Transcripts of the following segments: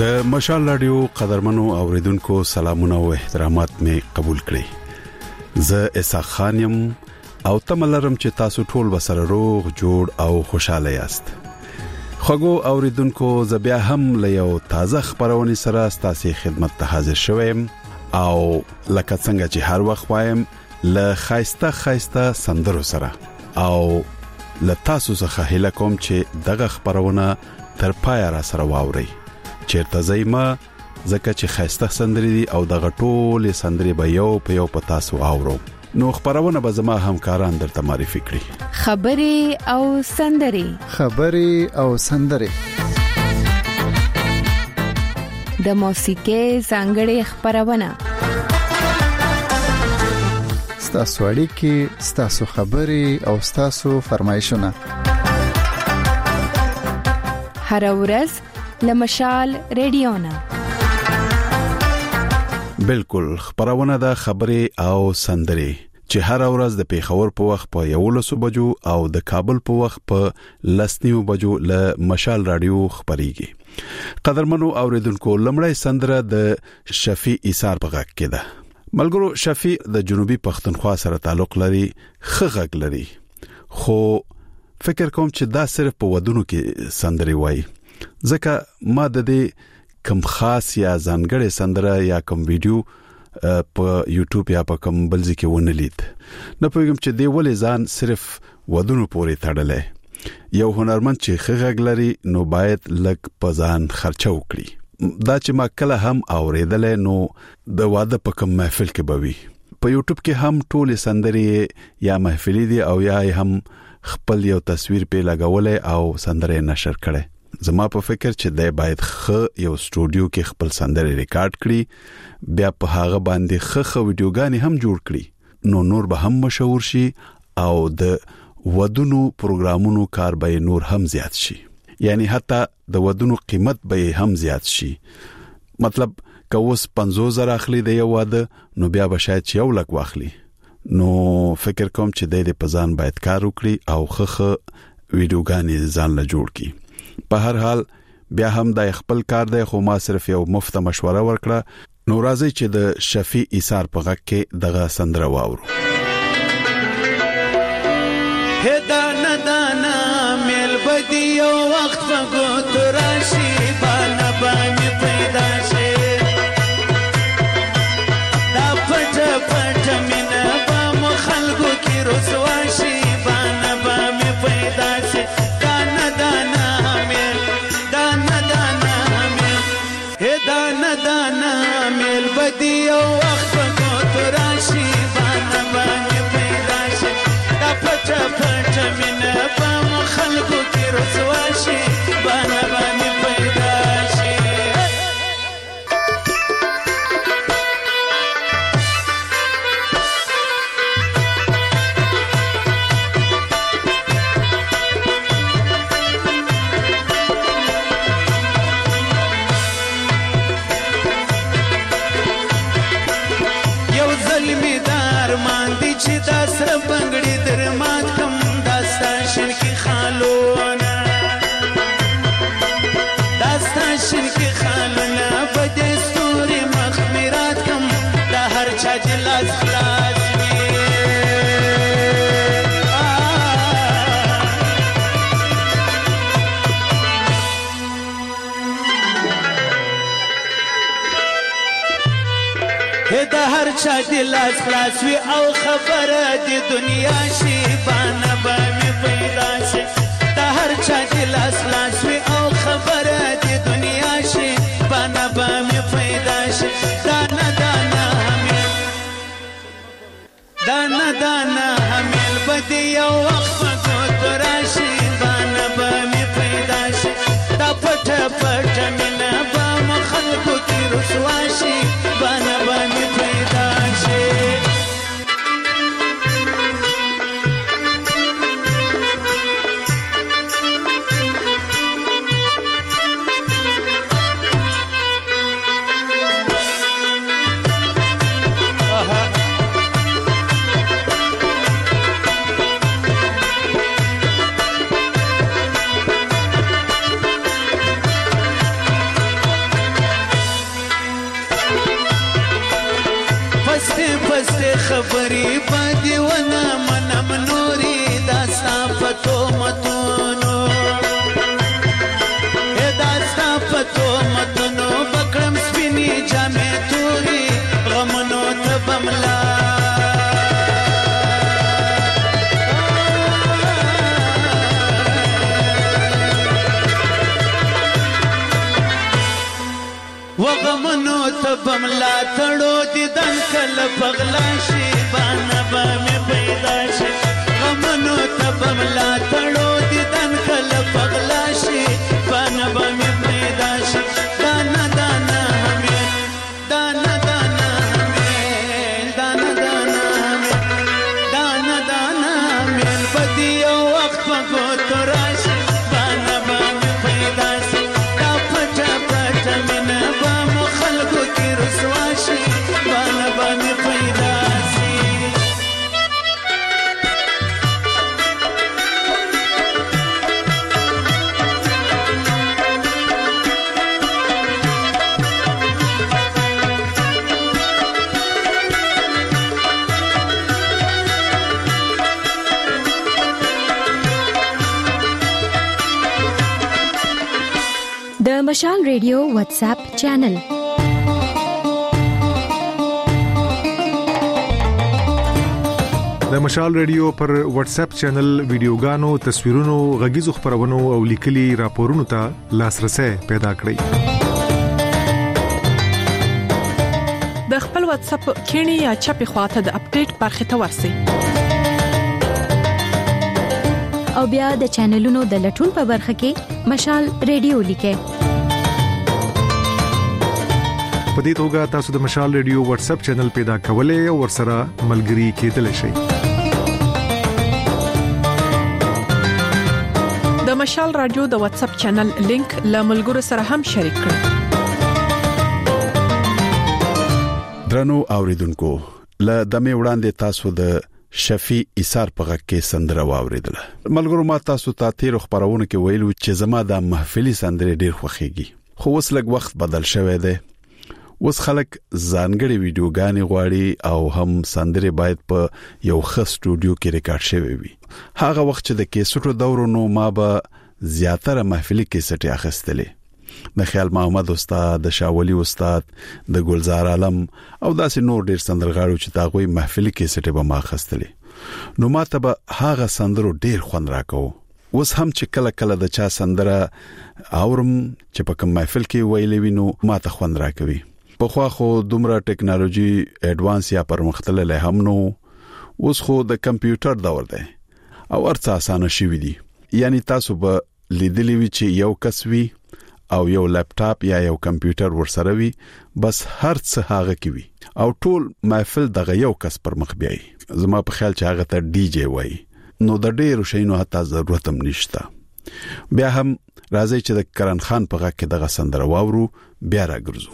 د مشال رادیو قدرمنو اوریدونکو سلامونه او احترامات می قبول کړئ. زه اسحاق خان یم او تملرم چې تاسو ټول بسره روغ جوړ او خوشاله یاست. خغو اوریدونکو ز بیا هم له یو تازه خبرونه سره ستاسو خدمت ته حاضر شوم او لکه څنګه چې هر وخت وایم له خایسته سندرو سره او له تاسو څخه هیله کوم چې دغه خبرونه تر پای را سره واوري. چیرته زایما زکه چې خایسته سندري دي او دغه ټول سندري به یو په یو په تاسو اورو. نو خبرونه به زما همکاران درته معرفي کړي. خبري او سندري د موسیقي څنګه خبرونه ستاسو اړیکې، ستاسو خبري او ستاسو فرمایشونه هر ورځ لمشال ریډیونا. بالکل خبرونه د خبري او سندري چې هر ورځ د پیښور په وخت په 11 بجو او د کابل په وخت په 10 بجو له مشال رادیو خبريږي. قدرمنو اوریدونکو لمړی سندره د شفیع ایثار په غږ کې ده. ملګرو شفیع د جنوبي پښتونخوا سره تعلق لري، خغږ لري، خو فکر کوم چې دا صرف په ودونو کې سندري وایي. ځکه ما د دې کم خاص یا ځانګړې سندره یا کم ویډیو په یوټیوب یا په کوم بل ځای کې ونه لید. نه پوهیږم چې دی ولې ځان صرف ودونو پورې تړلې. یو هنرمند چې خغږ لري نو باید لږ په ځان خرچه وکړي. دا چې ما کله هم اوریدل نو د واده په کوم محفل کې بوي. په یوټیوب کې هم ټول سندري یا محفلي دي او یا هم خپل یو تصویر په لګولې او سندره نشر کړي. زما په فکر چې د باید یو سټوډیو کې خپل سندره ریکارډ کړي، بیا په هغه باندې ویډیوګانې هم جوړ کړي، نو نور به هم مشهور شي او د ودونو پروګرامونو کار به نور هم زیات شي. یعنی حتی د ودونو قیمت به هم زیات شي. مطلب کوس 50,000 اخلي د یو واده نو بیا به شاید یو لک واخلي. نو فکر کوم چې د پزان باید کار وکړي او ویډیوګانې ځان له جوړ کړي. په هر حال بیا هم د خپل کار دی، خو ما صرف یو مفت مشوره ورکړه. نو راځي چې د شفیع ایثار په غږ کې دغه سندره واورو. هدانا دانا مل بدی یو وخت فغو تراشی بانا بامی پیدا شي دا پټ پټ مینا با مخلقو کی رسوا شي بانا بامی پیدا شي. دانا دانا مل دانا دانا مل هدانا دانا مل بدی یو وخت فغو تراشی بانا بامی پیدا شي دا پټ پټ مینا با مخلقو کی رسوا شي بانا بامی پیدا شي. یو ظلمی دار ماندی چې دا سره بنگړي درمات کم داستا شن کی خالونا داستا شن کی خالونا بده ستوري مخمرات کم دا هر چا جلاس خلاص د هر چا دلاس خلاص وي او خبره د دنیا شي بانا بامی پیدا شي. د هر چا دلاس خلاص وي او خبره د دنیا شي بانا بامی پیدا شي. دانا دانا حمیل دانا دانا حمیل بدی یو وقت فکو تراشی بانا بامی پیدا شي. دا پټ پټ مینا با مخلقو کی رسوا شي بانا بامی پیدا شي. پسته خبرې باندې ونه منم نوري داستا پتو متونو داستا پتو متونو بکړم سپینې جامې توري غمونو ته بملا وغمونو ته بملا تړو دیدن کله پغلا شي باندې به مې پیدا شي غمونو ته بملا تړو دیدن کله پغلا شي باندې به مې پیدا شي دانا دانا همې دانا دانا همې دانا دانا همې دانا دانا همې بدی یو وخت په ګوتو راشي باندې به مې پیدا شي دا پټه پټه مینه رسواشي باندې باندې پیدا شي د مشال ریډیو واتس اپ چینل د مشال ریډیو پر واتس اپ چینل ویډیوګانو تصویرونو غږیزو خبرونو او لیکلي راپورونو ته لاسرسي پیدا کړئ د خپل واتس اپ کینی یا چپی خواته د اپډیټ برخه ته ورسئ او بیا د چینلونو د لټون په برخه کې مشال ریډیو لیکئ په دې توګه تاسو د مشال ریډیو واتس اپ چینل پیدا کولای او ورسره ملګري کېدلی شئ د مشال رادیو د واتس اپ چینل لینک له ملګرو سره هم شریک کړئ درنو اوریدونکو له دمه وړاندې تاسو د شفیع ایثار په غږ کې سندره واوریدله ملګرو ما تاسو ته تیر خبرونه کې ویلو چې زما د محفلي سندره ډیر خوښیږي خو اوس لږ وخت بدل شوی دی اوس خلک ځانګړي ویډیوګانې غواړي او هم سندره باید په یو ښه سټوډیو کې ریکارډ شوی وي هغه وخت چې د کیسټو دورونو ما به زیاتره محفلي کیسټي اخیستلې د خیال محمد استاد د شاولی استاد د ګلزار عالم او داسې نور ډیر سندرغاړو چې تاغوي محفلي کیسټي به ما اخیستلې نو ماته به هغه سندرو ډیر خوند راکاو اوس هم چې کله کله د چا سندره اورم چې په کوم محفل کې ویلې وینو ماته خوند راکوي په خو خو دومره ټیکنالوژي اډوانس یا پرمختللې هم نو اوس خو د کمپیوټر دور دی او ارڅ اسانه شوی دی یعنی تاسو به لیدلی وی چې یو کس وی او یو لپټاپ یا یو کمپیوټر ورسره وی بس هر څه هغه کی وی او ټول محفل دغه یو کس پر مخ بیاي زما په خیال چې هغه ته ډي جی وای نو د ډیرو شینو حتی ضرورت هم نشته بیا هم راځي چې د کرن خان په غږ کې دغه سندره واورو بیا راګرځو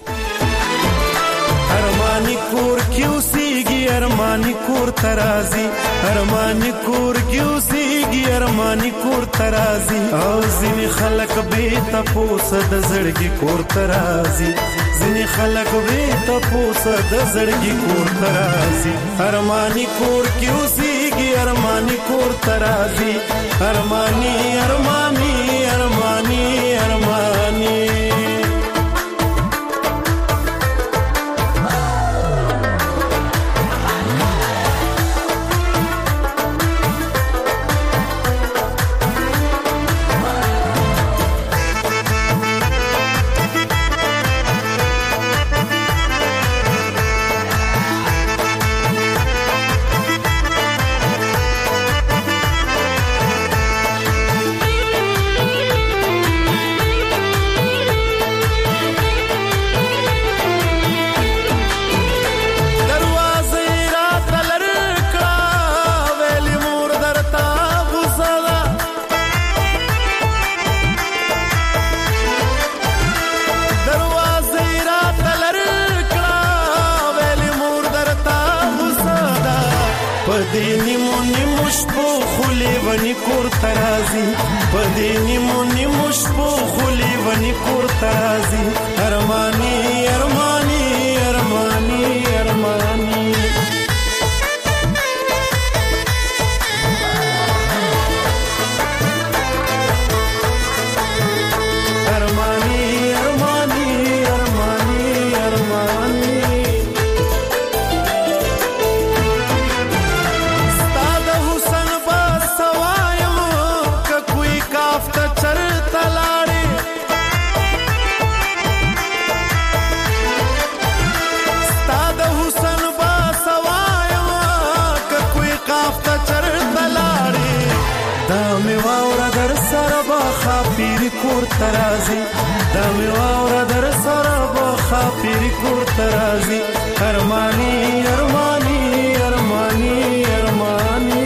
ارمانی کور کیوسیږي ارمانی کور ترازی ارمانی کور کیوسیږي ارمانی کور ترازی او ځینې خلک به تاسو د زړګي کور ترازی ځینې خلک به تاسو د زړګي کور ترازی ارمانی کور کیوسیږي ارمانی کور ترازی ارمانی ارمانی ارمانی ارمانی ونی کور ترازی پدینی مونی مشپو خلی ونی کور ترازی ارمانی ارمانی ارمانی ارمانی کور ترازی دا می واور در سره بخا پیر کور ترازی ارمانی ارمانی ارمانی ارمانی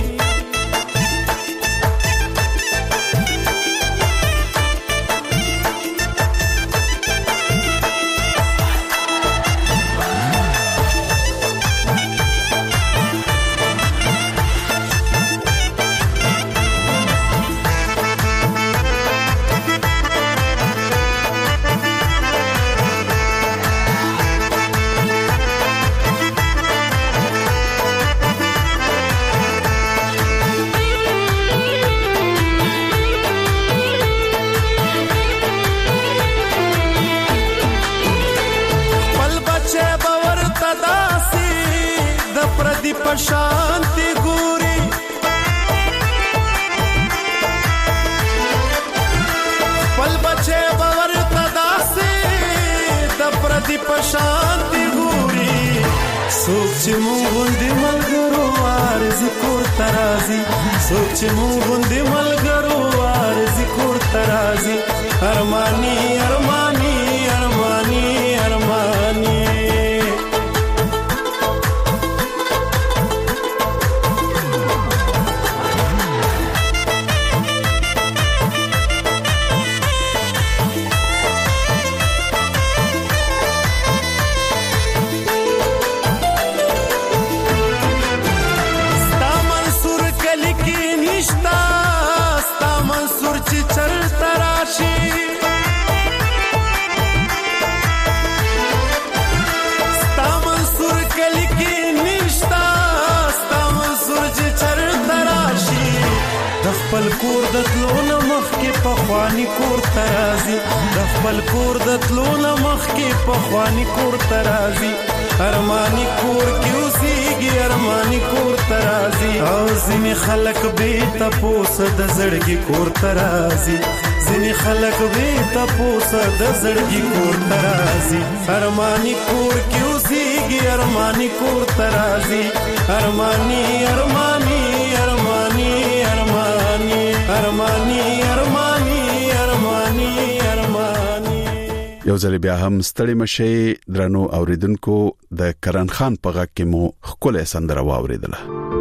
शांति गोरी पल बचे बवर तदासे द प्रदीप शांति गोरी सोच मुंदी मलगरो आरज़ कोर तराजी सोच मुंदी मलगरो आरज़ कोर तराजी अरमानी अरमानी अरमानी अरमानी خپل کور د تلونه مخ کې پخوانی کور ترازی د خپل کور د تلونه مخ کې پخوانی کور ترازی ارمانی کور کې اوسېږي ارمانی کور ترازی او ځینې خلک به تپوس د زړګي کور ترازی ځینې خلک به تپوس د زړګي کور ترازی ارمانی کور کې اوسېږي ارمانی کور ترازی ارمانی ارمانی ارمانی ارمانی ارمانی ارمانی ارمانی ارمانی یو ځل بیا هم ستړي مشي درنو اوریدونکو د کرن خان په غږ کې مو خپل سندره واوریدله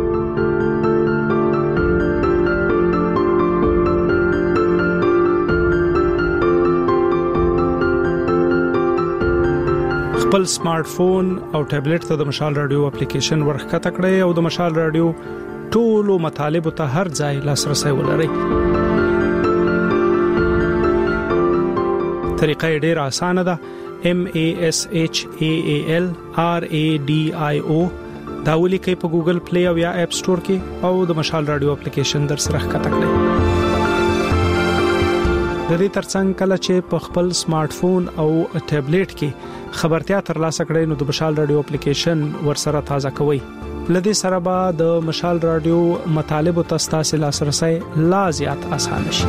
خپل سمارټ فون او ټابلیټ ته د مشال رادیو اپلیکیشن ورخته کړئ او د مشال رادیو ټولو مطالب ته هر ځای لاسرسي ولرئ. طریقه ډېر اسانه ده. MASHAAL RADIO دا ولیکئ په ګوګل پلی او یا اپ سٹور کې او د مشال رادیو اپلیکیشن در سره ښکته کړئ. د دې ترڅنګ کله چې په خپل سمارټ فون او ټابلیټ کې خبرتیا ترلاسه کړئ نو د مشال رادیو اپلیکیشن ورسره تازه کوئ. لدې سره به د مشال رادیو مطالب او تاسو لاسرسي لا زیات آسان شي.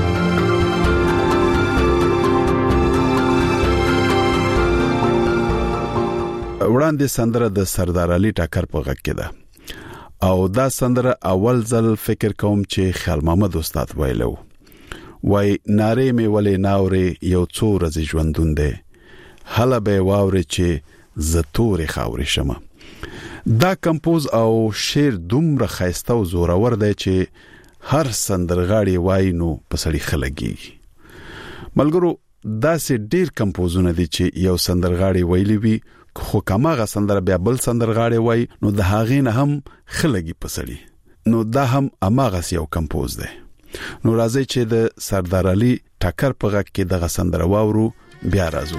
وړاندې سندره د سردار علي ټکر په غږ کې ده او دا سندره اول ځل فکر کوم چې خیال محمد استاد ویلو وای ناره می ولې ناوري یو څو ورځې ژوندون دی هله به واوري چې زتوري خاوري شمه. دا کمپوز او شعر دومره خایسته او زورور دی چې هر سندرغاړي وای نو پسړي خلګي. ملګرو دا سه ډیر کمپوزونه دي چې یو سندرغاړي ویلی وي خو کماغه سندر بیا بل سندرغاړي وای نو د هغې نه هم خلګي پسړي. نو دا هم اماغه یو کمپوز دی. نو راځي چې د سردار علي ټکر په غږ کې دغه سندر واورو بیا راځو.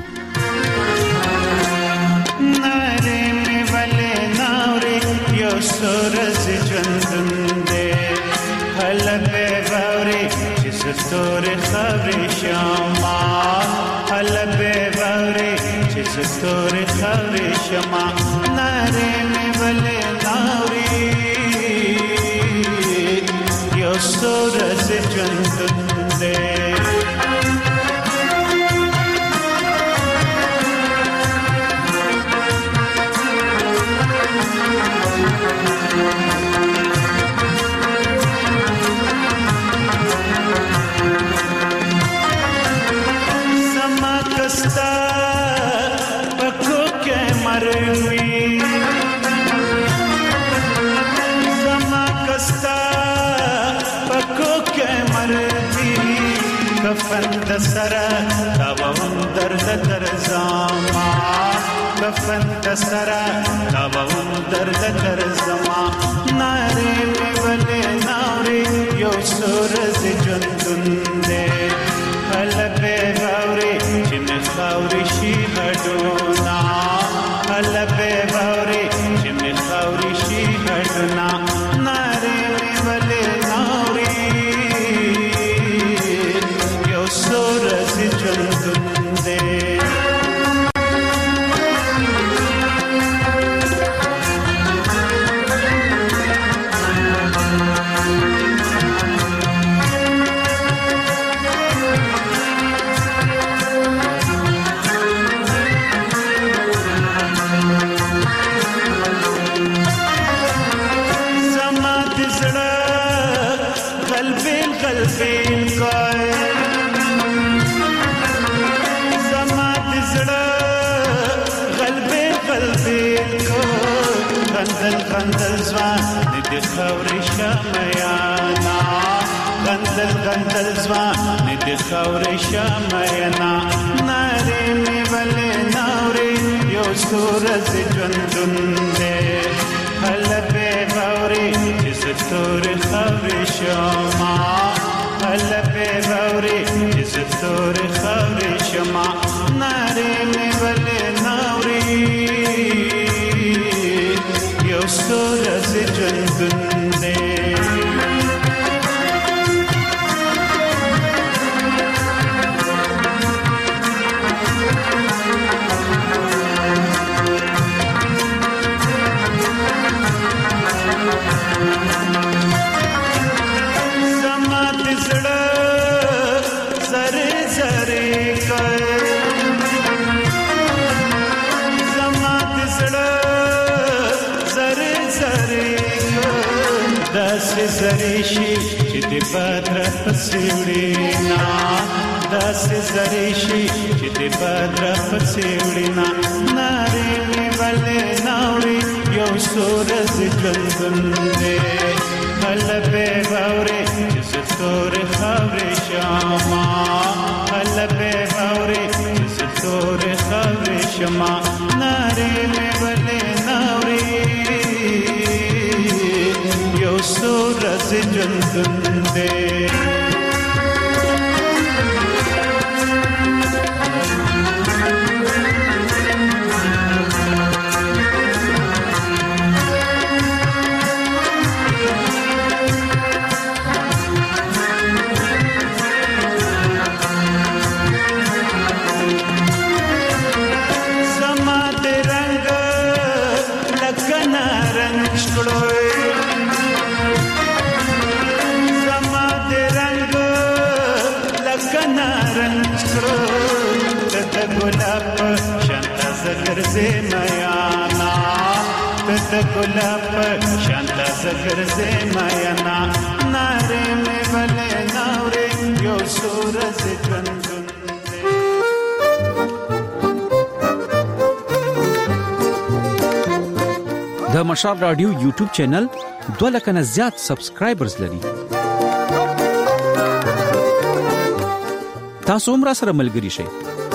سورز جندنده حلبه باوری چیز تور خبری شما حلبه باوری چیز تور خبری شما ناره می ولی ناوری یا سورز جندنده سره تاوم درد در زما کفن سره تاوم درد در زما ناری ولې نوري یو سورز جندون دې هلبه باوري چې مخاوري شي هډونا هلبه باوري چې مخاوري شي هډونا ناری ولې نوري یو سورز جندون دې غندل زوان دې خوري شمعانا غندل زوان دې خوري شمعانا ناري می ولې نوري یو سورز جندون دې هلبه باوري چې ستور خوري شما هلبه باوري چې ستور خوري شما ناري می ولې نوري سورز جندون دے زمات زڑا زرے زرے کر زمات زڑا داس زریشی چې د بدر پسوړینا داس زریشی چې د بدر پسوړینا ناری می ولې نوري یو سورز جندون دې هلبه باوري چې ستور خوري شما هلبه باوري چې ستور خوري شما ناری می ولې نوري سورز جندون دے زما دے رنگ لکنا رنگ شکڑوئے गुलाब शांता सगर से मयाना गुलाब शांता सगर से मयाना नारे में भले नारे यो सूरज जंदुन د مشال رادیو یوټیوب چینل 2 لک نه زیات سبسکرایبرز لري. تاسو هم را سره ملګري شئ.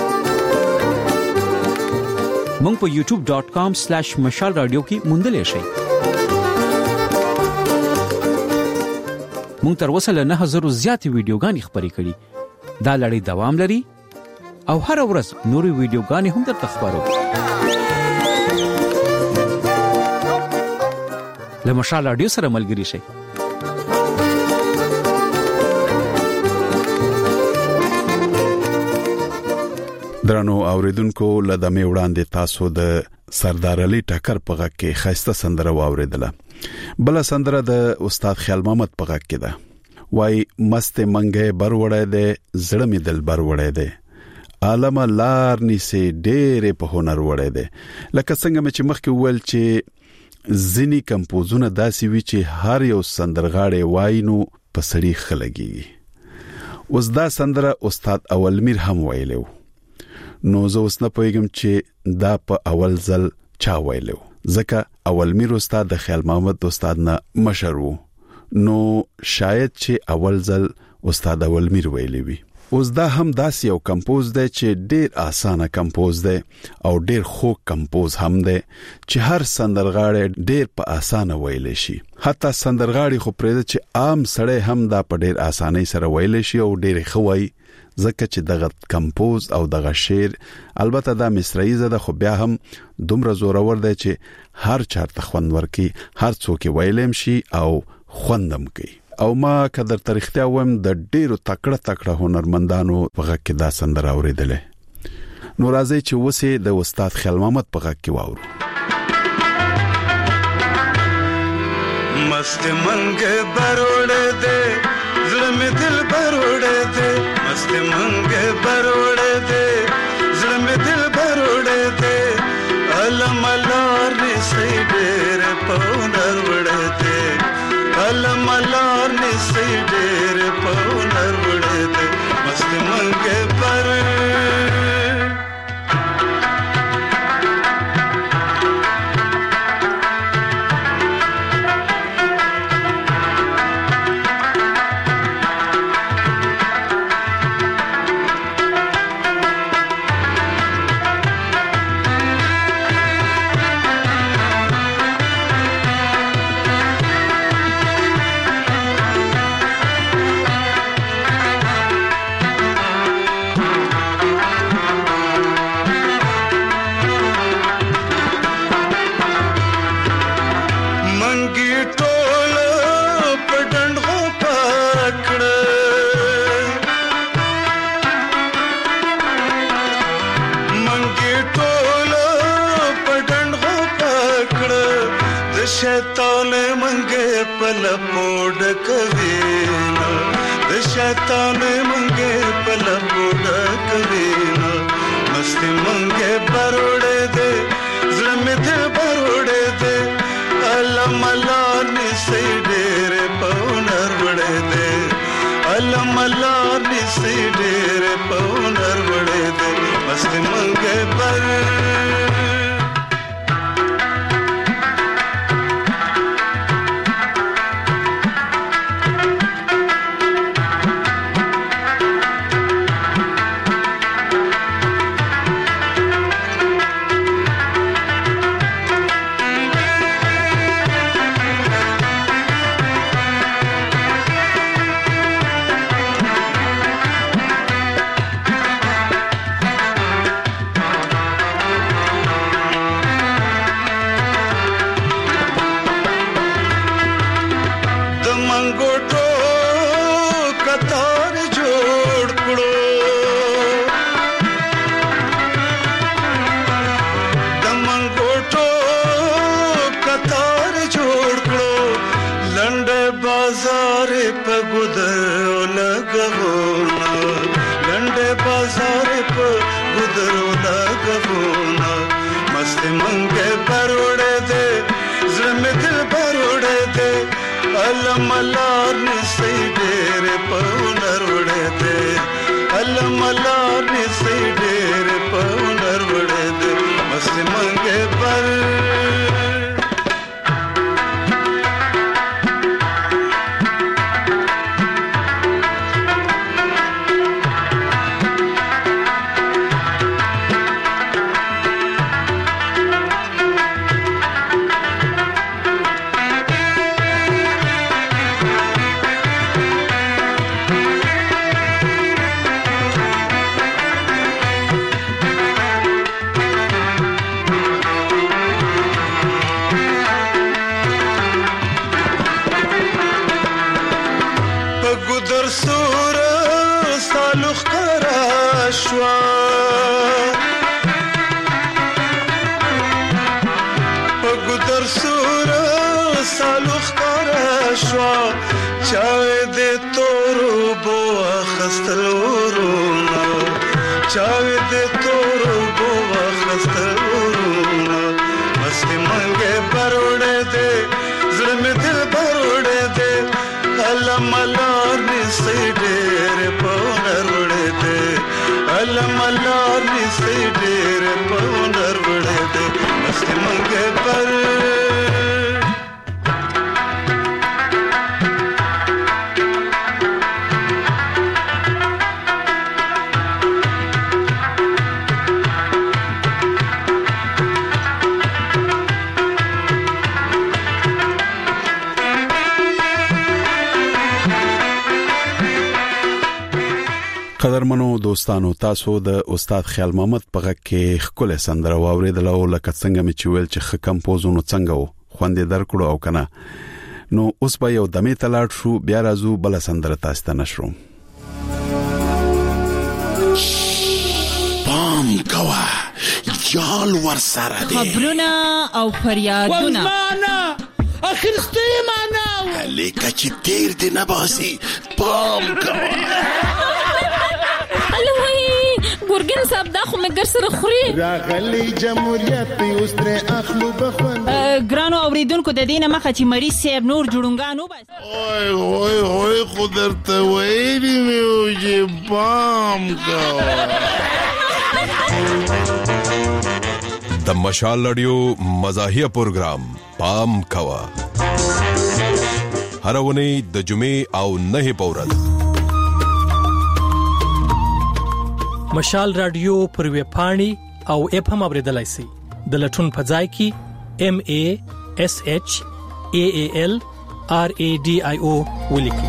مونږ په youtube.com/mashalradio کې موندلې شئ. مونږ تر اوسه له 9000 زیات ویډیوګانې خپرې کړې. دا لړۍ دوام لري او هر ورځ نورې ویډیوګانې هم درته خبرو. له مشال رادیو سره ملګري شئ. درنو اوریدونکو لدمه وړاندې تاسو د سردار علي ټکر په غږ کې خاصه سندره واوریدله. بل سندره د استاد خیال محمد په غږ کې ده. وای مست منګه بر وړای ده زړه می دل بر وړای ده عالم لار نيسه ډېر په هنر وړای ده. لکه څنګه چې مخکې وویل چې ځینی کمپوزونه داسې وی چې هر یو سندرغاړي وای نو په سړي خلګي. اوس دا سندره استاد اولمیر هم ویلو. نو زه اوس نه پوهیږم چې دا په اول ځل چا ویلو، ځکه اولمیر استاد د خیال محمد استاد نه مشر وو. نو شاید چې اول ځل استاد اولمیر ویلی وي. اوس دا هم داسې یو کمپوز دی چې ډیر اسانه کمپوز دی او ډیر خوږ کمپوز هم دی چې هر سندرغاړی ډیر په اسانه ویلی شي. حتی سندرغاړي خو پرېږده چې عام سړی هم دا په ډیر اسانۍ سره ویلی شي او ډیر ښه وایي، ځکه چې دغه کمپوز او دغه شعر البته دا مصرعیزه ده خو بیا هم دومره زورور دی چې هر چارته خوند ورکي، هر څوک ویلم شي او خوندم کوي. او ما کدر تاریختیا ویم د ډیرو تکړه هنرمندانو په غږ کې دا سندره اوریدلې. نو راځي چې وسه د استاد خیال محمد په غږ کې واورو. मस्त मंग बरोड़े दे ज़िल में दिल बरोड़े दे, मस्त मंग बरोड़े दे ज़िल में दिल बरोड़े दे, अलम अलार ने सही डेर पौनर वड़े दे, अलम अलार ने सही डेर पौनर वड़े दे, मस्त मंग शैतान मंगे पल पोड कवीना, शैतान मंगे पल पोड कवीना, मस्ती मंगे बरोड़े दे ज़िल में दिल बरोड़े दे, अलम अलार ने सही डेर पौनर वड़े दे, अलम अलार ने सही डेर पौनर वड़े दे, मस्ती मंगे قدرمنو دوستانو تاسو د استاد خیال محمد په غږ کې خپل سندره واوریدل او لکه څنګه می چویل چې خکم پوزونو څنګه وو خوندې درکړو او کنه نو اوس به یو دمه تلاړ شو بیا راځو بل سندره تاسو ته نشروم پام کوا یال ور سره دي خبرونه او فریادونه والله اخرسته معنا الیکه چې تیر دی نه باسي پام کوا ګورګین صاحب دا خو مګر سره خوري راغلی جمهوریت په اوس تر اخلو بخوند ګرانو اوریدونکو د دینه مخه چې مریض صاحب نور جوړونګانو بس اوه خدرته وایي میو چې بام کا د مشال رادیو مزاحیه پروگرام پام کوا هر ونی د جمعې او نه پورز مشال رادیو پر وی پاڼي او اف هم اوریدلای شي د لټون فضای کی MASHALRADIO ولیکي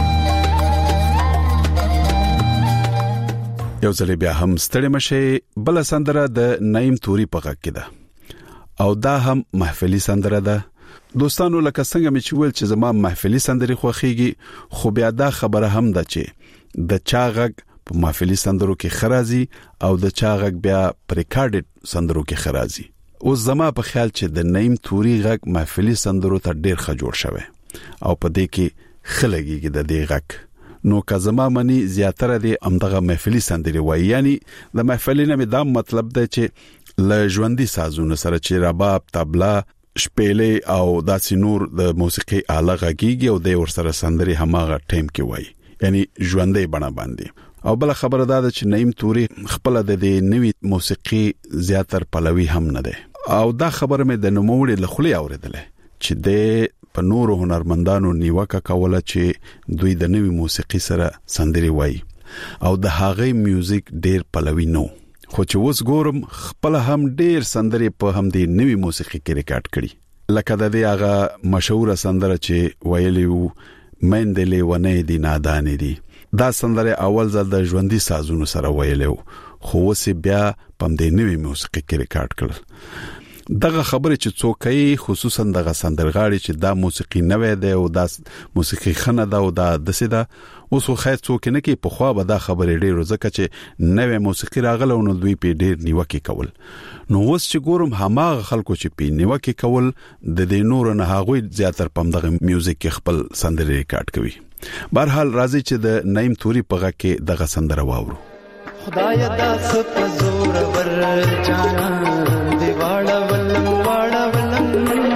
یو ځل بیا هم ستړي مشه بل سندره د نعیم توري په غږ کې ده او دا هم محفلي سندره ده دوستانو لکه څنګه مې چول چې زما محفلي سندري خوخيږي خو بیا دا خبره هم ده چې د چا غږ په محفلي سندرو کې خرازي او د چا غږ بیا په ریکارډډ سندرو کې خرازي او زما په خیال چې د نعیم توري غږ محفلي سندرو ته ډیر ښه جوړ شوی او په دې کې خلګيږي د دې غږ نو که زما منی زیاتره دي امدغه محفلي سندري وای یعنی د محفلي نه دا مطلب دی چې ل ژوندۍ سازونه سره چې رباب طبلا شپېلې او داسې نور د موسیقي آله غږیږي او د ور سره سندري هماغه ټیم کې وای یعنی ژوندۍ بڼه باندې او بل خبره دا ده چې نعیم توري خپل د نوې موسیقي زیاتر پلوي هم نه ده او دا خبره مې د نوموړي لخلي اوریدله چې د په نورو هنرمندانو نیوکه کوله چې دوی د نوې موسیقي سره سندري وای او د هغه میوزیک ډیر پلوي نو خو چې اوس ګورم خپل هم ډیر سندري په هم د نوې موسیقي کې ریکارډ کړي لکه د هغه مشهور سندره چې ویلیو مندلې ونه دي نادان دي دا سندره اول ځل د ژوندۍ سازونو سره ویلو خو اوس بیا په دې نوې موسیقي کې ریکارډ کړل دغه خبره چې څوکۍ خصوصا دغه سندرغاړي چې دا موسیقي نوې ده او دا موسیقي خنه ده او دا دسه ده اوس خو څوک نه کې په خوا به دا خبره ډیره ځکه چې نوې موسیقي راغله نو دوی په ډیر نیوکه کول نو اوس چې ګورم هماغه خلکو چې په نیوکه کول د دې نور نه هغوی زیاتر پم دغه میوزیک خپل سندري ریکارډ کوي بهرحال راځي چې د نعیم توري په غږ کې دغه سندره واورو خدای داس په زور ور جانا دیواړه ولم واړه ولم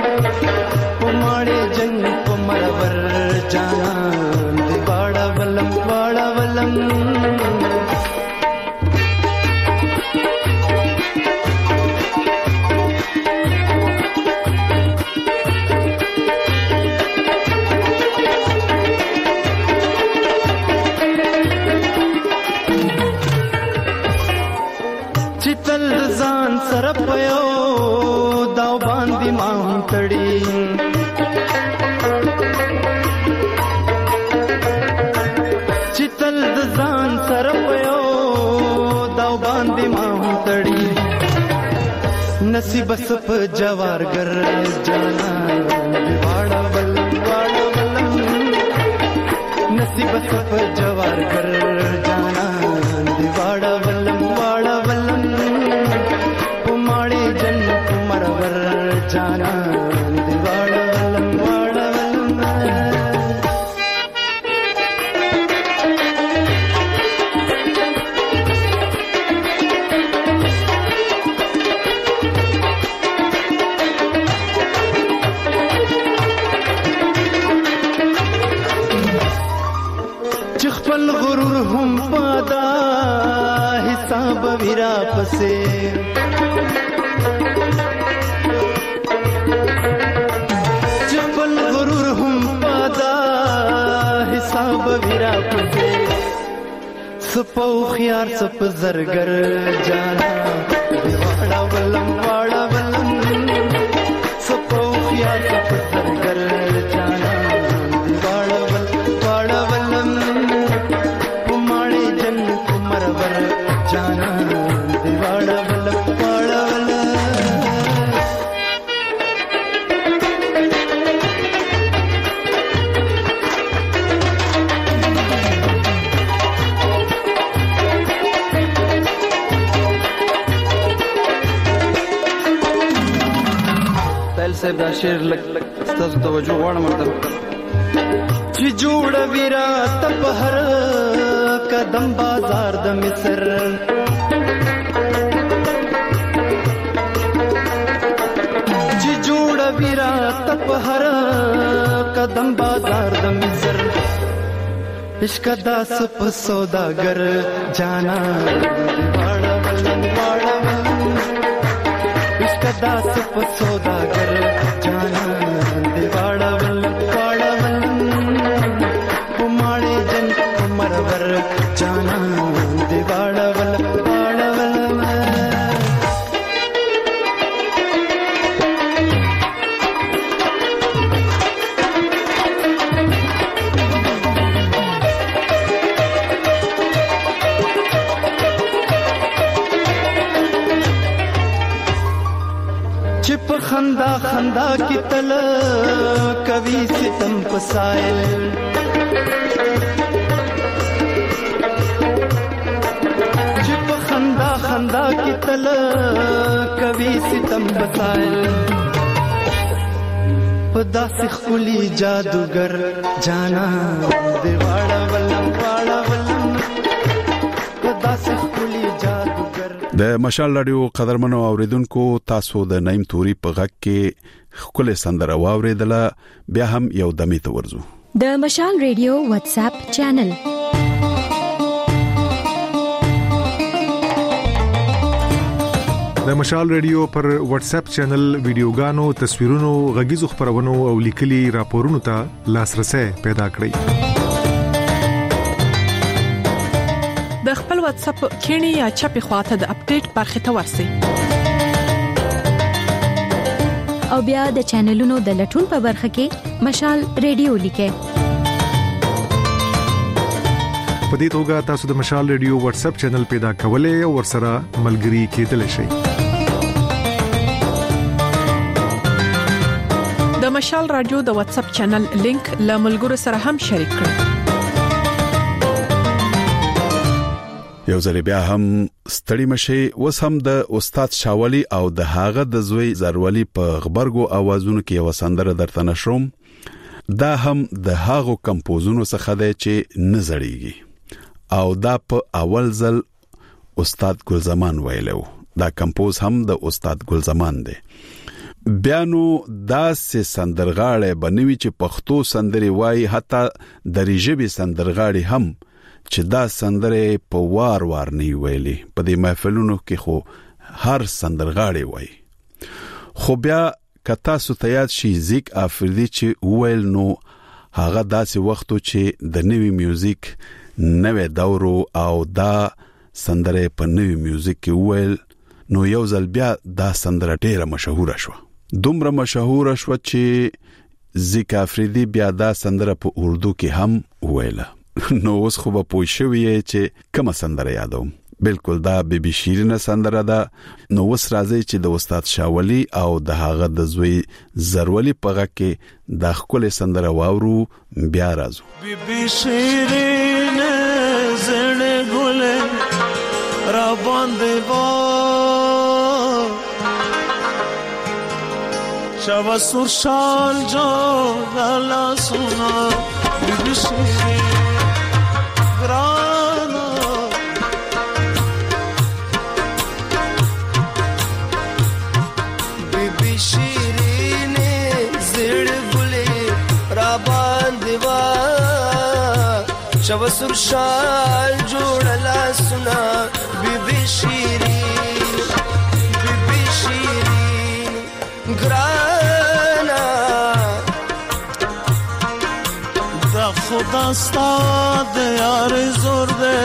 پماړې جنگ پمر ور جانا دیواړه ولم واړه ولم سره پيو داو باندې ما تړي چتل د ځان سره پيو داو باندې ما تړي نصیب سپ جوارګر جانا واړه ول واړه ولم نصیب سپ جوارګر جانا واړه ولم واړه ولم جانا دیواړه ولم واړه ولم چې خپل غرور هم پادا حساب ویرا پسې بویرا پته سپو خيار سپ زرګر جانا دیواړه ولم واړه ولم سپو خيار سپ زرګر جانا دیواړه ول واړه ولم پماړې جنت صاحب دا شعر لګ ستاسو توجه غواړم ورته چې جوړ ویرا تپ هر قدم بازار د مصر چې جوړ ویرا تپ هر قدم بازار د مصر عشق داس په سوداګر جانا عشق داس په سوداګر جانا دیواړه ول واړه پماړې جن مرور جانا دیواړه ول واړه خندا خندا کی تل کبھی ستم پسائل جب خندا خندا کی تل کبھی ستم پسائل پدا سخلی جادوگر جانا دیواڑا ولم واڑا ولم پدا سخلی جادوگر د مشال رادیو قدرمنو اوریدونکو تاسو د نیم توري په غږ کې خپل سندره واوریدله بیا هم یو دمه ته ورزو د مشال رادیو واتس اپ چینل د مشال رادیو پر واتس اپ چینل ویډیوګانو تصویرونو غږیزو خبرونو او لیکلي راپورونو ته لاسرسي پیدا کړئ د خپل واتس اپ کینی یا چپی خواته د اپډیټ برخه ته ورسی او بیا د چینلونو د لټون په برخه کې مشال ریډیو لیکه په دې توګه تاسو د مشال ریډیو واتس اپ چینل پیدا کولای او ورسره ملګري کېدل شئ د مشال رادیو د واتس اپ چینل لینک له ملګرو سره هم شریک کړئ یو ځل بیا هم ستړي مشي اوس هم د استاد شاولي او د هاغه د زوی زرولي په خبرګو اوازونو کې وسندره درته نشروم دا هم د هاغو کمپوزونو څخه دی چې نزړیږي او دا په اول ځل استاد ګلزمان ویلو دا کمپوز هم د استاد ګلزمان دی بیانو دا سه سندرغاړي بنوي چې پښتو سندري وای حتی د ریجبي سندرغاړي هم چې دا سندره په وار نه ویلي په دې محفلونو کې خو هر سندرغاړي وای خو بیا کتا ستیات شي زیک افریدي چې ویل نو هغه داسې وختو چې د نوې میوزیک نوې دورو او دا سندره په نوې میوزیک کې ویل نو یو ځل بیا دا سندره ډیره مشهوره شو دومره مشهوره شو چې زیک افریدي بیا دا سندره په اردو کې هم ویله نو اوس خو به پوه شوی چې کوم سندره یادوم بالکل دا بیبي شیرینه سندره ده نو اوس راځي چې د استاد شاولي او د هغه د زوی زرولي پغه کې د خپل سندره واورو بیا راځو بیبي شیرینه زړه ګله را باندې وا شوا سور شال جو غلا سنا بیبي شیرینه بیبی شیرینه زړ ګلې را باندې وا شوا سور شال جوړلا سنا بیبی شیرین ګرانا دا خدا ستاد یار زور دے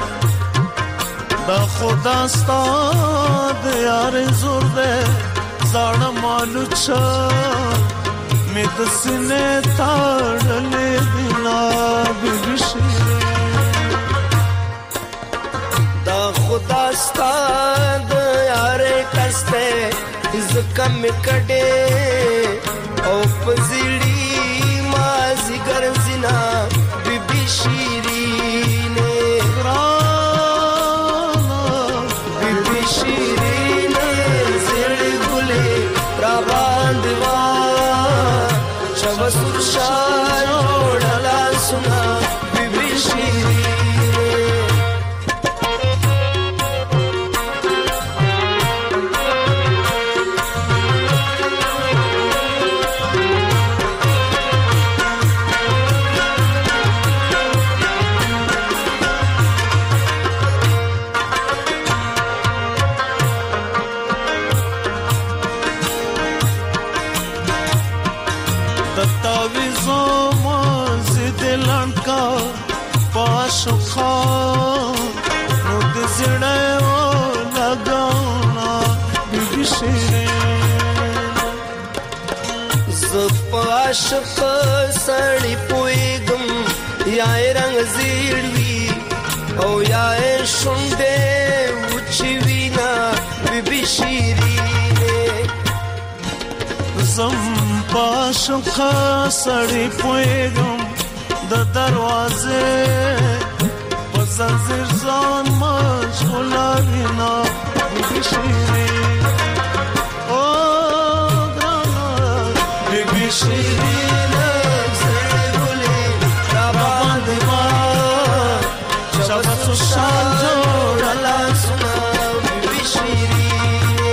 دا خدا ستاد یار زور دے زړه مالو چا مې د سینې تاړلې دینا بیبي دا خدا ستاد یار کسته زکم کډې او پزړی مازی ګرځینا بیبي شیرینه بیبي شیرینه زړ ګلې را باندې جوړلا سنا بیبي شیرینه عاشق سړی پویګم یا رنگ زیړوي او یا شونډه وچوي نا بیبي شیرینه زم عاشق سړی پویګم د دروازه پزنځیر ځان مشغولاوي نا بیبي شیرینه شیرینه زړولې را باندې ما شابه شال جوړلا سنا بیبي شیرینه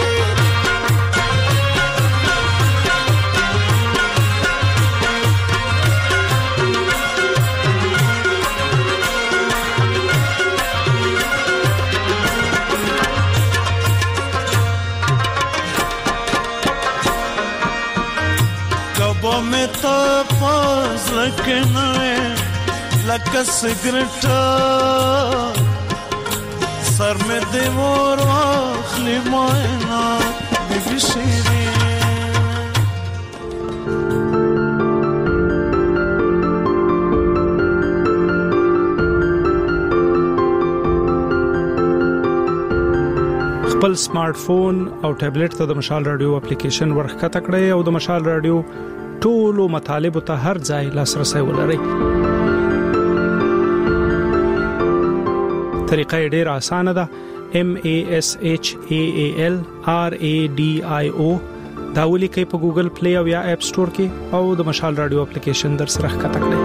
में तो पास लकना लका सिगरेट सर में देवोर आखली मायना बीबी शीरीन خپل سمارټ فون او ټابلیټ ته د مشال رادیو اپلیکیشن ورخکته کړئ او د مشال رادیو ټولو مطالب ته هر ځای لاسرسي ولرئ. طریقه ډیره اسانه ده. MASHAALRADIO دا ولیکئ په ګوګل پلی او یا اپ سٹور کې او د مشال رادیو اپلیکیشن در سره ښکته کړئ.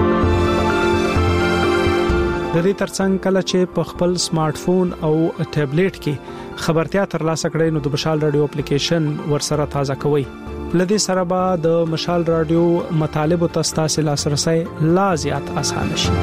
د دې ترڅنګ کله چې په خپل سمارټ فون او ټابلیټ کې خبرتیا ترلاسه کړئ نو د مشال رادیو اپلیکیشن ورسره تازه کوئ. لدې سره به د مشال رادیو مطالب او تاسو لاسرسي لا زیات آسان شي.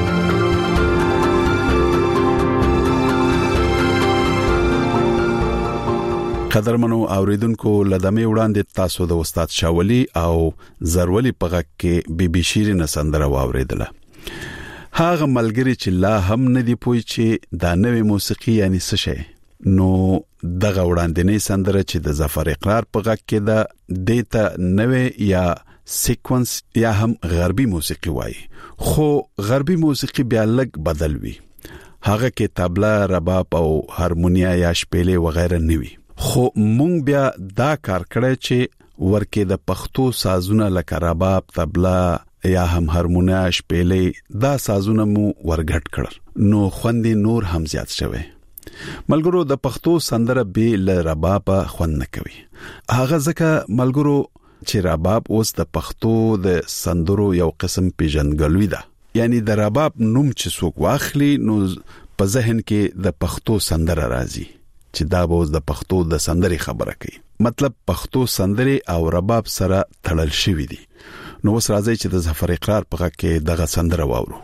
قدرمنو اوریدونکو لدمه وړاندې تاسو د استاد شاولی او زرولی په غږ کې بیبي شیرینه سندره واوریدله. هغه ملګری چې لا هم نه دی پوي چې دا نوې موسیقي یعنی څه شي نو دغه وړاندې سندره چې د ظفر اقرار په غږ کې دا دیتا نوې یا سیکوینس یا هم غربي موسیقي وایي خو غربي موسیقي بیا لږ بدل وي هغه کې طبله رباب او هارمونیا یا شپېلې وغیرہ نوي خو مونږ بیا دا کار کړی چې ورکه د پښتو سازونه لکه رباب طبله یا هم هارمونیا شپېلې دا سازونه مو ورګټ کړ نو خوندې نور هم زیات شوه. ملګرو د پښتو سندره به ل رباب خوند نه کوي هغه ځکه ملګرو چې رباب اوس د پښتو د سندرو یو قسم پیژندګلوي ده یعنی د رباب نوم چې څوک واخلي نو په ذهن کې د پښتو سندره راځي چې دا به د پښتو د سندري خبره کوي مطلب پښتو سندري او رباب سره تړل شوی دي. نو اوس راځي چې د ظفر اقرار په غږ کې دغه سندره واورو.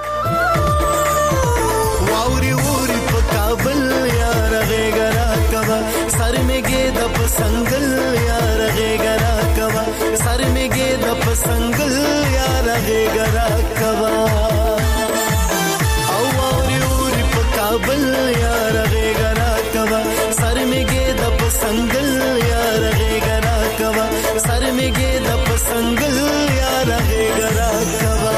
واوري ووري په کابل یار غېګرا کوا سر می ګې د پسنګل یار غېګرا کوا سر می ګې د پسنګل یار غېګرا کوا او واوري ووري په کابل یار غېګرا کوا سر می ګې د پسنګل یار غېګرا کوا سر می ګې د پسنګل یار غېګرا کوا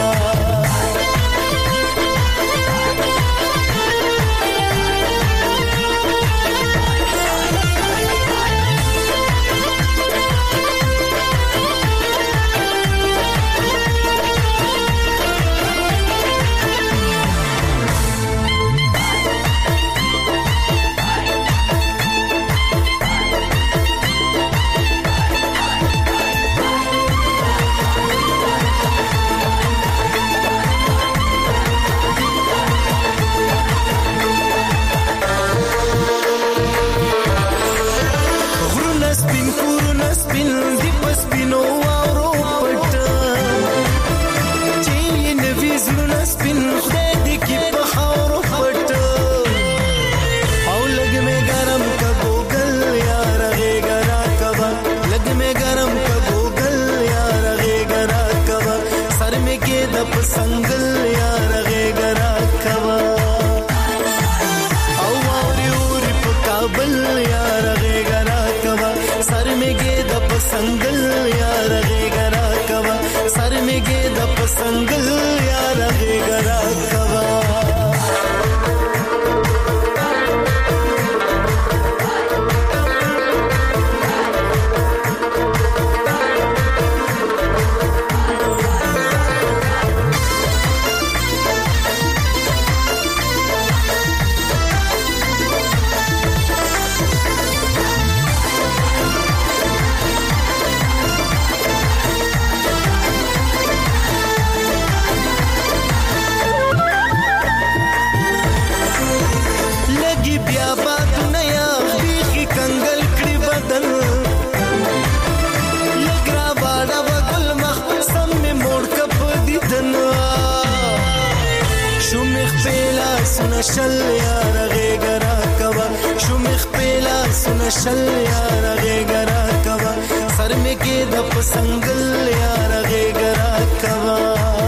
में के दप संगल यार गेगरा कवा औ औरी प काबल यार गेगरा कवा सर में के दप संगल यार गेगरा कवा सर में के दप संगल यार गेगरा कवा شل یار غیګرا کوا شومخ پیلا سن شل یار غیګرا کوا سر می کې د پسنګل یار غیګرا کوا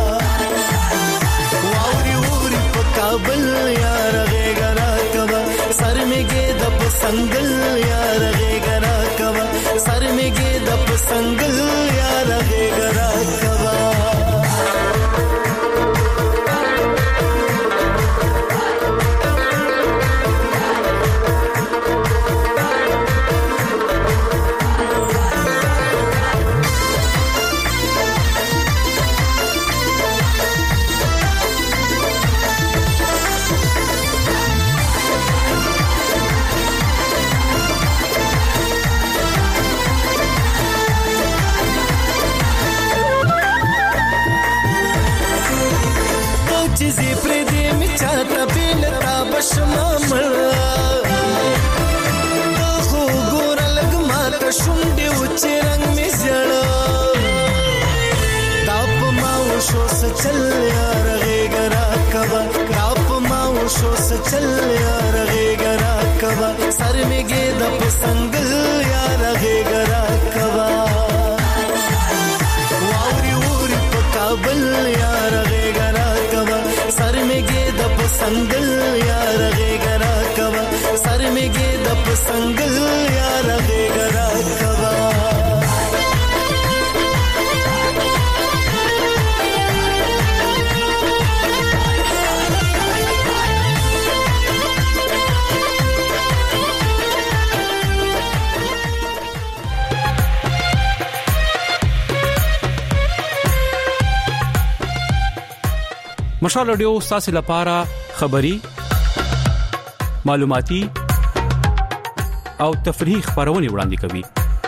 واوري ووري په کابل یار غیګرا کوا سر می کې د پسنګل یار غیګرا کوا سر می کې د پسنګل یار غیګرا کوا چیزی پر دې می چاته بیل تا بشمامل خو ګور لګ ماته شونډې و چې رنگ می زړه داپ ما و شو سچل یار غیګرا کوا داپ ما و شو سچل یار غیګرا کوا سر می ګې د پسنګل یار غیګرا کوا واوري ووري په کابل یار غیګرا سر में गे दप संगल यार गेगरा कवा सर में गे दप संगल यार गेगरा कवा مشال رادیو ستاسو لپاره خبري معلوماتي او تفریحي خبرونه وړاندې کوي.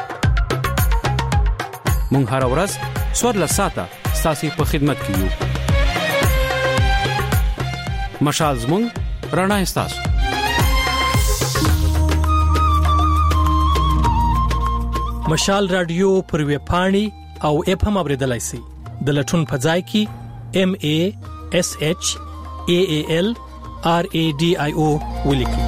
مونږ هر ورځ څوار ساعته ستاسو په خدمت کې یو. مشال زموږ رڼا ستاسو. مشال رادیو پر ویب پاڼې او اپ هم اوریدلای شئ. د لټون په ځای کې MASHALRADIO ولیکئ.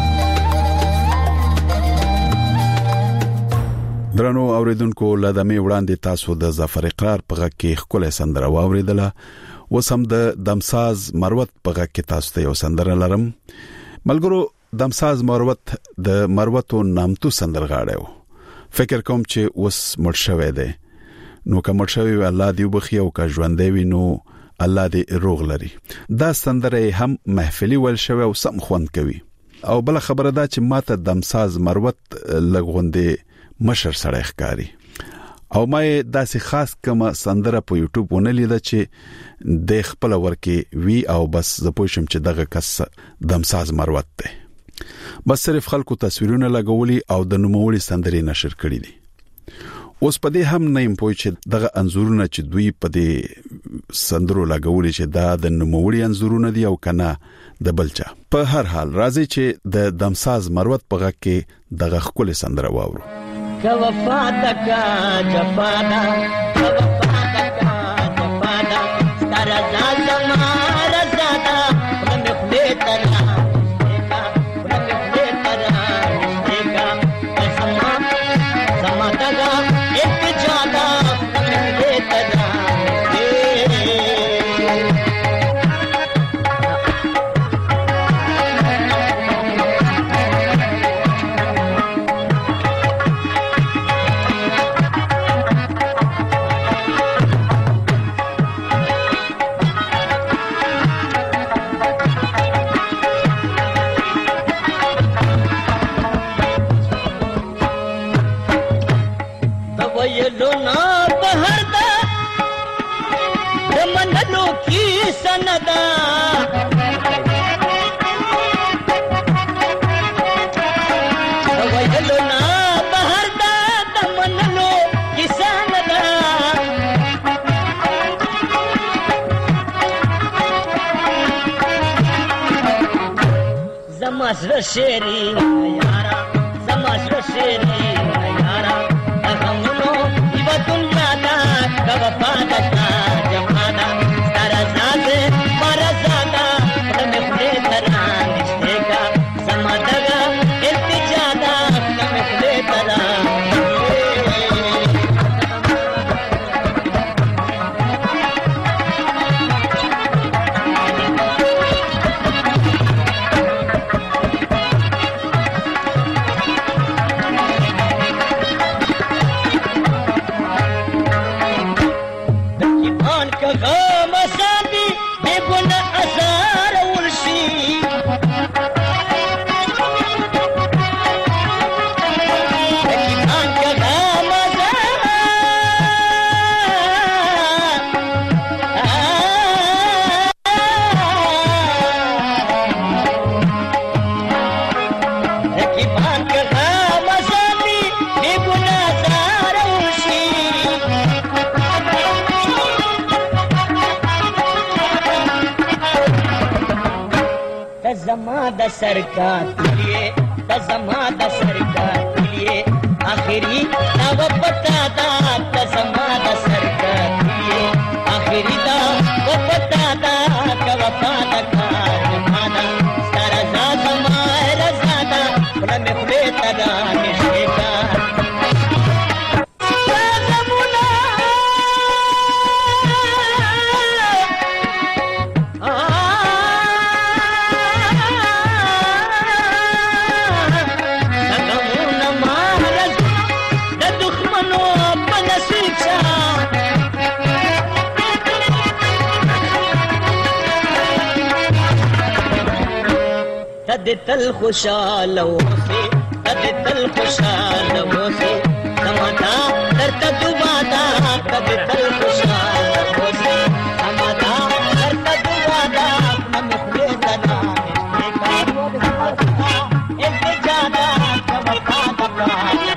درنو اوریدونکو لدمه وړاندې تاسو د ظفر اقرار په غږ کې خپل سندره واوریدله. وسم د دمساز مروت په غږ کې تاسو ته یو سندره لرم. ملګرو دمساز مروت د مروتو نامتو سندرغاړی و. فکر کوم چې اوس مړ شوی دی. نو کوم شوی الله دی وبخي او کا ژوندې وینو الله دې روغ لري. دا سندره هم محفلي ول شوی او سم خوند کوي. او بل خبره دا چې ماته دمساز مروت لغوندې مشر سره ښکاری. او ما داسې خاص کومه سندره په یوټیوب ونه لیده چې د خپل ورکه وی او بس زه پوښم چې دغه کس دمساز مروت دی. بس صرف خلکو تصویرونه لګولي او د نوموړي سندرې نشر کړې دي. اوس په دې هم نه پوه چې دغه انزورونه چې دوی په دې سندرو لګولي چې دا د نوموړي انزورونه دي او کنه د بلچا. په هر حال راځي چې د دمساز مروت په غږ کې دغه خپل سندره واورو. که وفا تکا جفانا که وفا تکا جفانا ستر زما رضادا من خلی ترا دیکھا من خلی ترا دیکھا زما تگا ایک جادا من خلی ترا منلو کی سندا ویلو نا بهر دا منلو کی سندا زماسر شیری یارا زماسر شیری یارا غمونو ایو دنیا دا وفا دا جمانا ستارا زاده مارا زادا دمی خلی تران نشتے کا زمادگا التجادا دمی خلی تران زمادہ سرکار لیے زمادہ سرکار لیے آخری نو پتا دا زمادہ سرکار لیے آخری دا وہ پتا دا وفا دا جمانا سارا زادہ مارا زادہ میں خلے ترا نشے کا تل خوشحال اوسے تل خوشحال اوسے سمادا درتا دبادا تل خوشحال اوسے سمادا درتا دبادا ہم خلے تنا ایک جادا وفا دا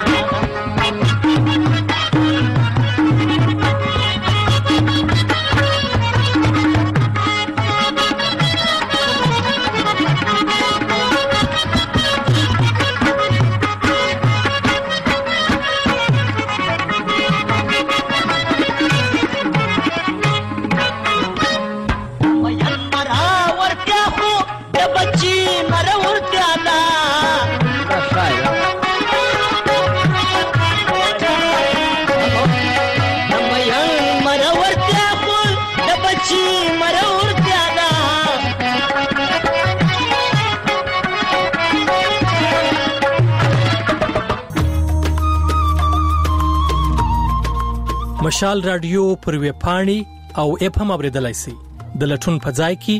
مشال رادیو پر وی پاڼي او اف هم اوریدلای شي د لټون فضای کی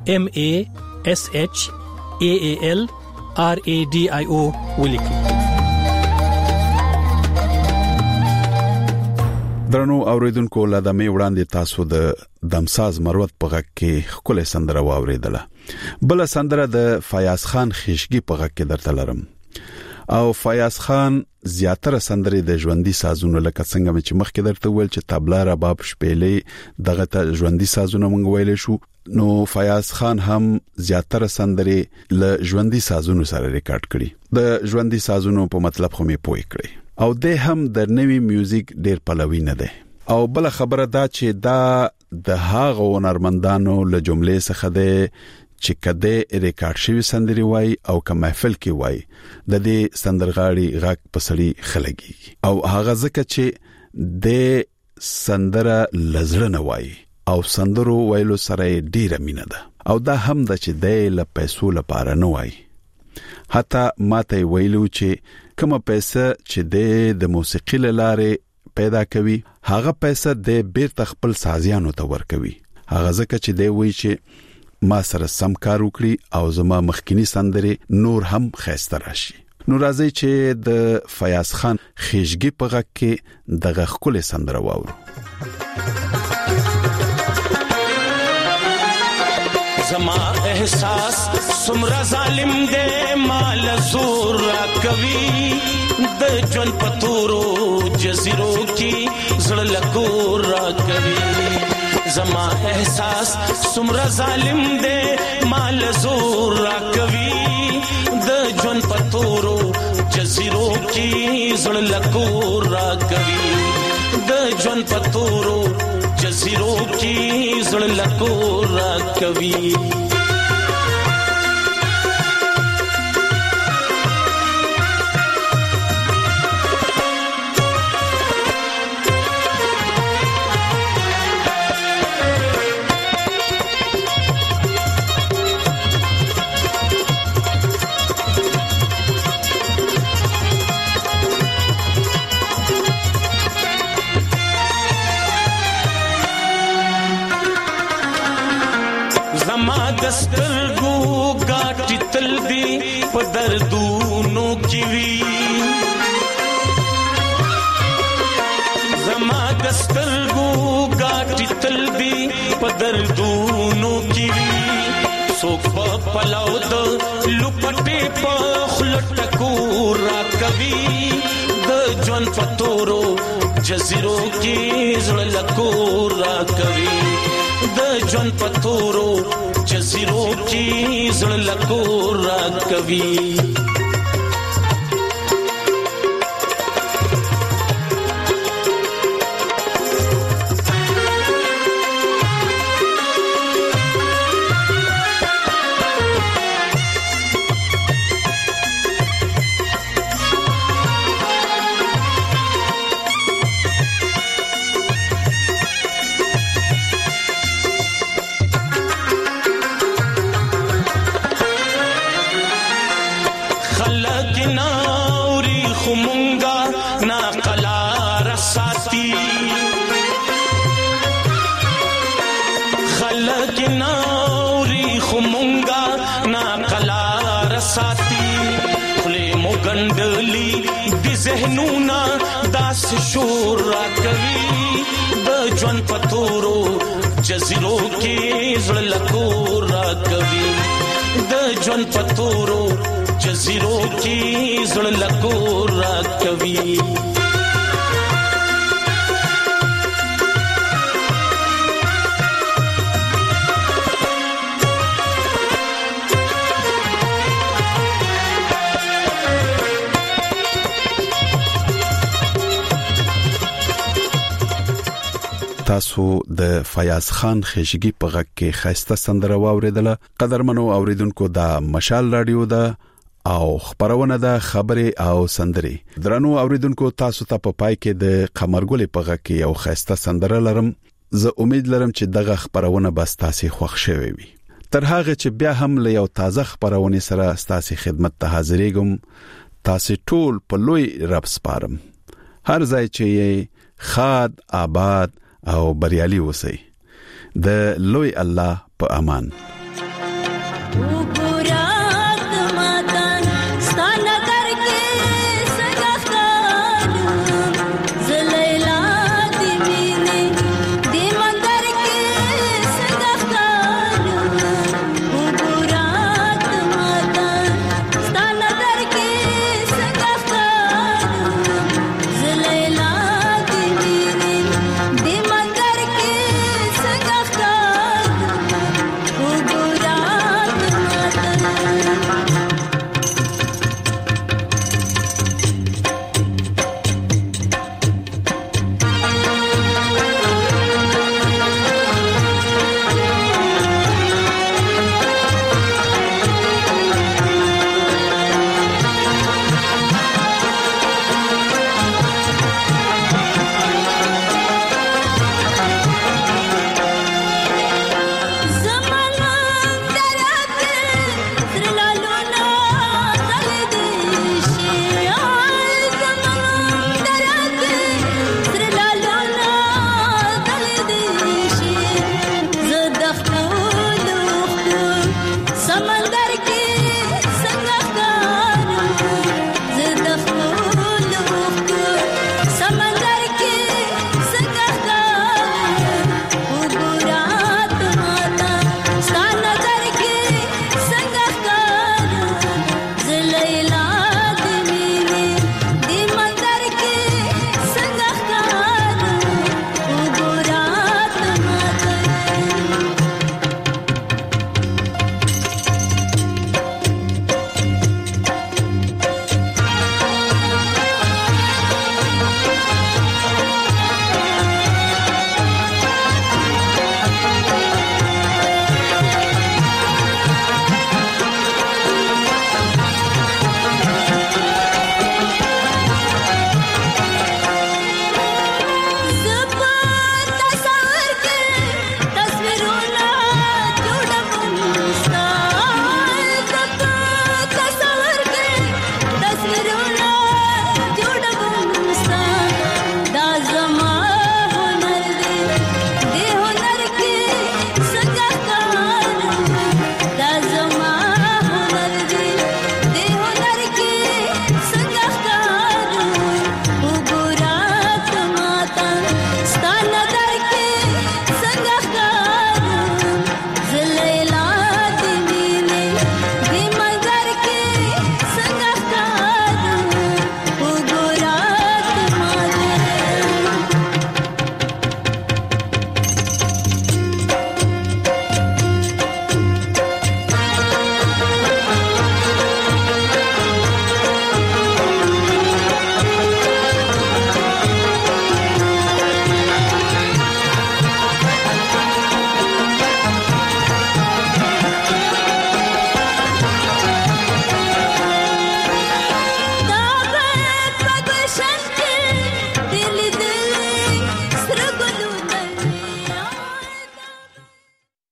MASHALRADIO ولیکي. درنو اوریدونکو لادمې وړاندې تاسو د دمساز مروت په غږ کې خپل سندره واوریدله. بل سندره د فیاض خان خشګي په غږ کې درته لرم. او فیاض خان زیاتره سندرې د ژوندۍ سازونو لکه څنګه چې مخکې درته ویل چې طبله رباب شپېلې دغه ته ژوندۍ سازونه مونږ ویل شو نو فیاض خان هم زیاتره سندرې له ژوندۍ سازونو سره ریکارډ کړي د ژوندۍ سازونو په مطلب خو مې پوي کړي او د هم د نوي میوزیک ډیر پلوي نه ده او بل خبره دا چې دا د هغه هنرمندانو له جملې څخه ده چې کده ریکارډ شوی سندري وای او که محفل کې وای د دې سندرغاړي غږ پسړي خلګي او هغه ځکه چې د سندره لزړه نه وای او سندرو ویلو سره ډیره مینه ده او دا هم د چې د ل پیسو لپاره نه وای حتی ماته ویلو چې کومه پیسې چې د موسیقي لاره پیدا کوي هغه پیسې د بیرته خپل سازیانو ته ورکوي هغه ځکه چې دی وی چې ما سره سم کار وکړي او زما مخکینی سندري نور هم خسته راشي نو راځي چې د فیاض خان خشګي په غږ کې دغه خپل سندره واورو زما احساس سمرا ظالم دے مال زور را کوي د جون پتورو جزیرو کی زړه لکور را کوي زما احساس سمرا ظالم دے مال زور را کوي د جون پتورو جزیرو کی زړه لکور را کوي د جون پتورو جزیرو کی زړه لکور را کوي دسترګو غاټی تل دی په دردونو کې وی زما دسترګو غاټی تل دی په دردونو کې وی څوک په پلاو د لپټې په خلټکو را کوي د ژوند پتورو جزیرو کې زړه لکو را کوي د ژوند پتورو جزیرو کی زړه لکو را کوي ذهنونا داس شور را کوي د ژوند پتورو جزیرو کې زړه لکو را کوي د ژوند پتورو جزیرو کې زړه لکو را کوي تاسو د فیاض خان خېشګي په غږ کې خاسته سندره واوریدله قدرمنو اوریدونکو د مشال رادیو د او خبرونه د خبره او سندري درنو اوریدونکو تاسو ته په پای کې د قمرګل په غږ کې یو خاسته سندره لرم زه امید لرم چې دغه خبرونه بس تاسو خوښ شوي وي تر هغه چې بیا هم له یو تازه خبرونه سره تاسو خدمت ته حاضرېږم تاسو ټول په لوی رب سپارم هر ځای چې خاد آباد او بریالي اوسئ د لوی الله په امان